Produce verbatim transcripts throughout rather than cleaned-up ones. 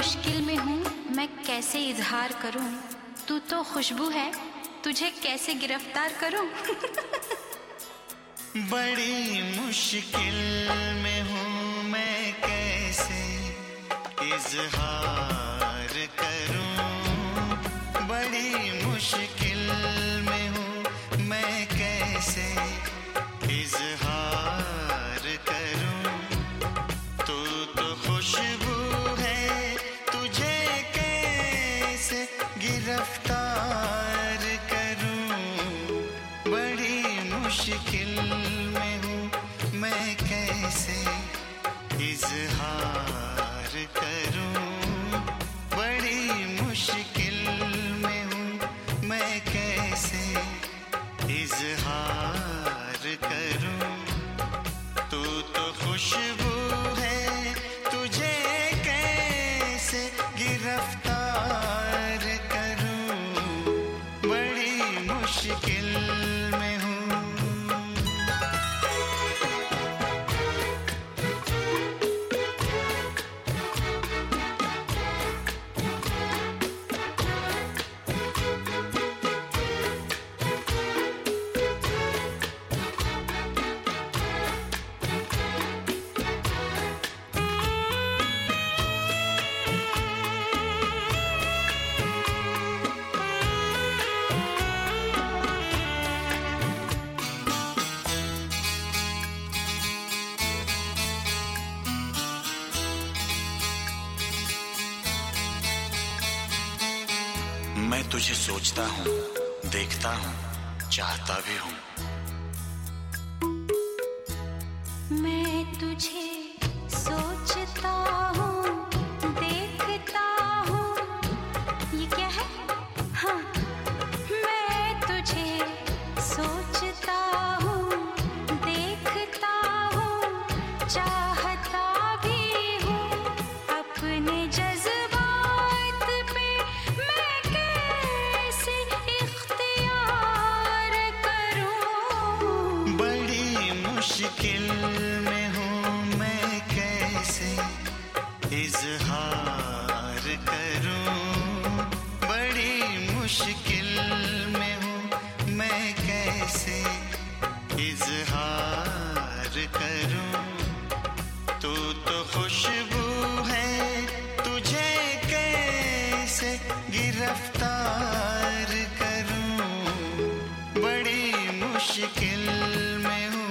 मुश्किल में हूँ, मैं कैसे इजहार करूँ। तू तो खुशबू है, तुझे कैसे गिरफ्तार करूँ। बड़ी मुश्किल में हूँ, मैं कैसे इजहार करूँ। बड़ी मुश्किल में हूँ, मैं कैसे इजहार करूँ। तू तो खुशबू है, तुझे कैसे गिरफ्तार करूँ। बड़ी मुश्किल में हूँ, मैं कैसे इजहार करूँ। बड़ी मुश्किल में हूँ, मैं कैसे इजहार करूँ। तू तो खुशबू है, तुझे कैसे गिरफ्तार करूँ। बड़ी मुश्किल में हूँ। मैं तुझे सोचता हूँ, देखता हूँ, चाहता भी हूँ। मैं तुझे सोचता हूँ, देखता हूँ। ये क्या है? हाँ, मैं तुझे सोचता हूँ, देखता हूँ, चाहता भी हूँ। अपने जज्बात पे मैं कैसे इख्तियार करूँ। बड़ी मुश्किल में हूँ, मैं कैसे इजहार करूँ। बड़ी मुश्किल में हूँ, मैं कैसे इजहार करूँ। तू तो खुशबू है, तुझे कैसे गिरफ्तार करूँ। बड़ी मुश्किल में हूँ।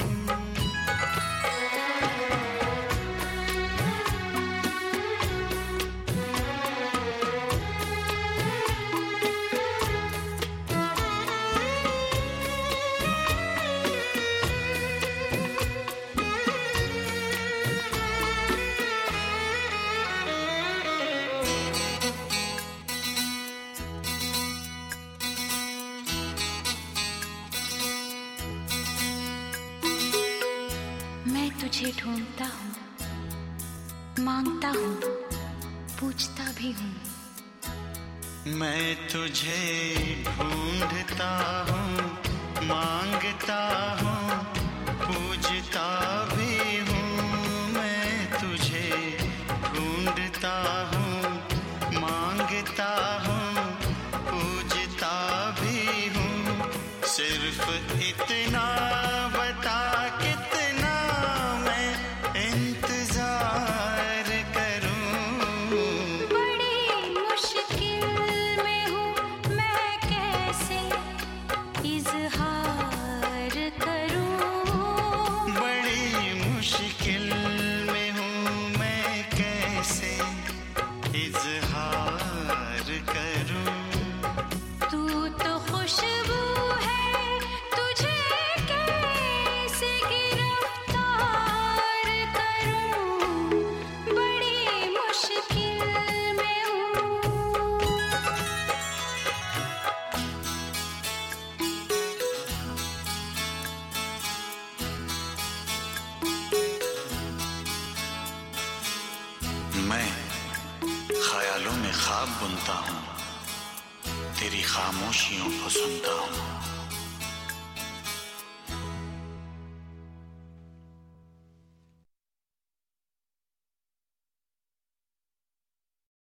मैं तुझे ढूंढता हूँ, मांगता हूँ, पूछता भी हूँ। मैं तुझे ढूंढता हूँ, मांगता हूँ, पूछता भी हूँ। मैं तुझे ढूंढता हूँ, मांगता हूँ, पूछता भी हूँ। सिर्फ इतना बता, कितना मैं इंतजार करूँ। बड़ी मुश्किल में हूँ, मैं कैसे इजहार करूँ। बड़ी मुश्किल में हूँ, मैं कैसे इजहार करूँ। तू तो खुशबू है, तुझे कैसे गिरफ्तार करूँ। बड़ी मुश्किल में हूँ। मैं ख्यालों में ख्वाब बुनता हूँ, तेरी खामोशियों को सुनता हूँ।